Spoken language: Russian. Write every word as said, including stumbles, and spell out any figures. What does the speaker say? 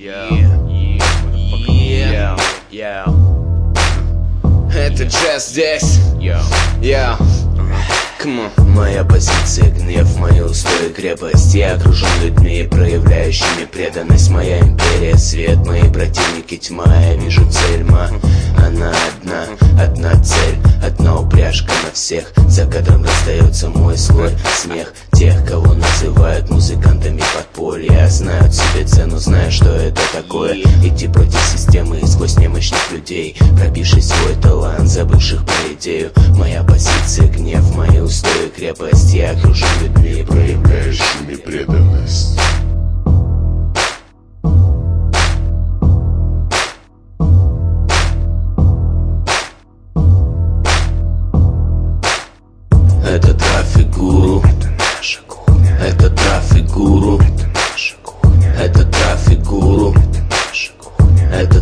Yeah, yeah, yeah, yeah. Это Just здесь. Yeah, yeah. Come on. Моя позиция, гнев, мои устои, крепость. Я окружен людьми, проявляющими преданность. Моя империя, свет, мои противники, тьма. Я вижу цель, ма, она одна, одна цель, одна упряжка на всех. За кадром раздается мой злой смех тех, кого называют музыкантами подполья. Знают себе цену, зная, что это такое. Идти против системы и сквозь немощных людей, пробивший свой талант, забывших про идею. Моя позиция, гнев, мои устои, крепость. Я окружен людьми, проявляющими преданность. Это трафик гуру, это наша кухня. Это трафик гуру, это наша кухня. Это трафик гуру, это наша кухня. Это